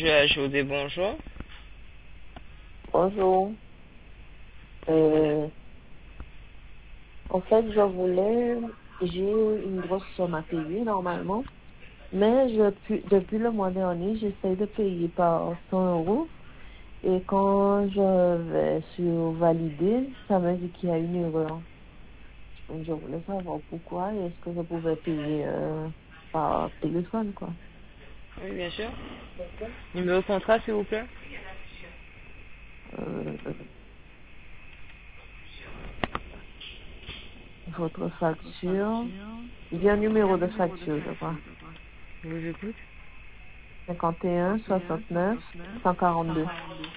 Je ajoute bonjour. Bonjour. Euh, En fait, j'ai une grosse somme à payer normalement, mais depuis le mois dernier, j'essaie de payer par 100 euros. Et quand je vais sur valider, ça me dit qu'il y a une erreur. Donc, je voulais savoir pourquoi et est-ce que je pouvais payer par téléphone, quoi. Oui, bien sûr. Numéro de contrat, s'il vous plaît. Euh, Votre facture, il y a un numéro de facture, je crois. Je vous écoute. 51 69 142.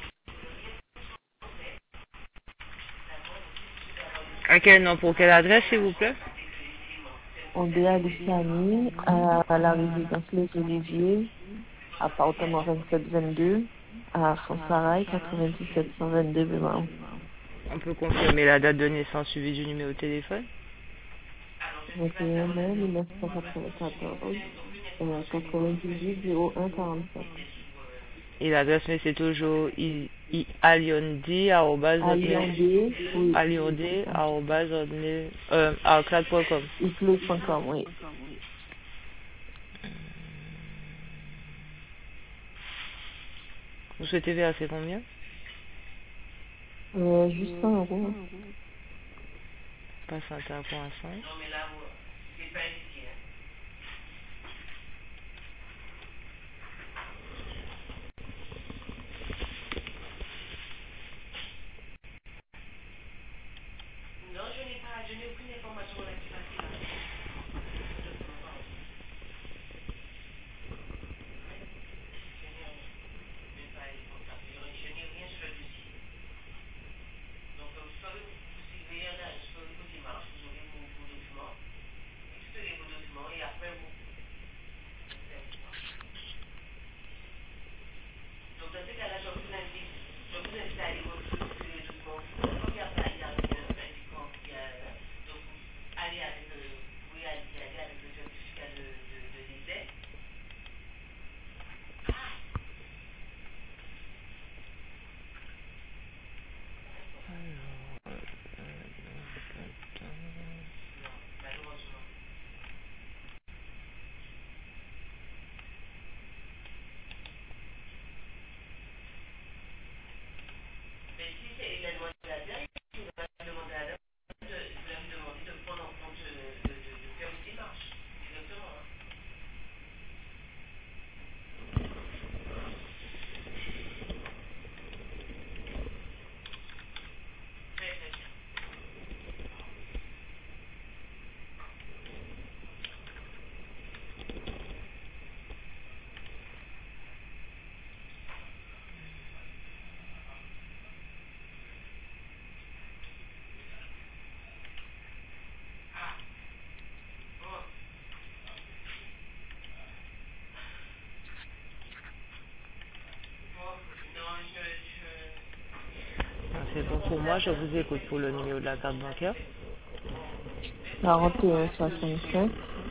À quel nom, pour quelle adresse, s'il vous plaît? On est à Luciani, à la résidence Les Oliviers, appartement 2722, à Fonsarail, 97 122 Bémao. On peut confirmer la date de naissance suivie du numéro de téléphone. 21 mai 1994, 98 01 47. Et l'adresse mail, c'est toujours aliondi@hotmail, Alliandé, oui, c'est ça. outlook.com. Icloud.com, oui. Vous souhaitez verser combien? Juste 100 euros. Patientez un point 5. C'est bon pour moi, je vous écoute pour le numéro de la carte bancaire. 41 65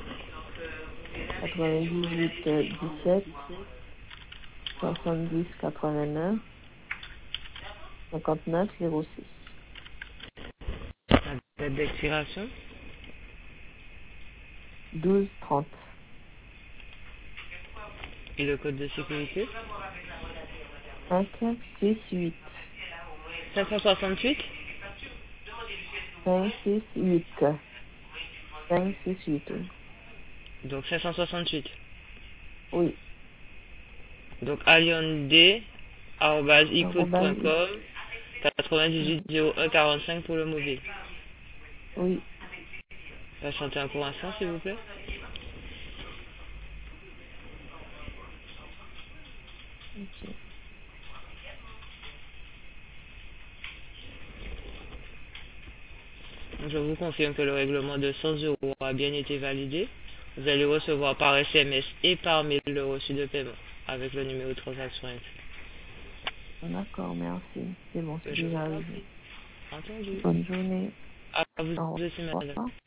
98 17 70 89 59 06 La date d'expiration 12 30 et le code de sécurité. 5 6 8 568. 5 6 8 5 6 8 Donc 568. oui. Donc Arrobase, aliondi@icloud.com, 98 01 45 pour le mobile. oui. Patientez un court instant, s'il vous plaît. Ok. Je vous confirme que le règlement de 100 euros a bien été validé. Vous allez recevoir par SMS et par mail le reçu de paiement avec le numéro de transaction inclus. D'accord, merci. C'est bon, c'est Je vous déjà en arrivé. prie. Entendu. Bonne journée. À vous Au aussi, madame. revoir.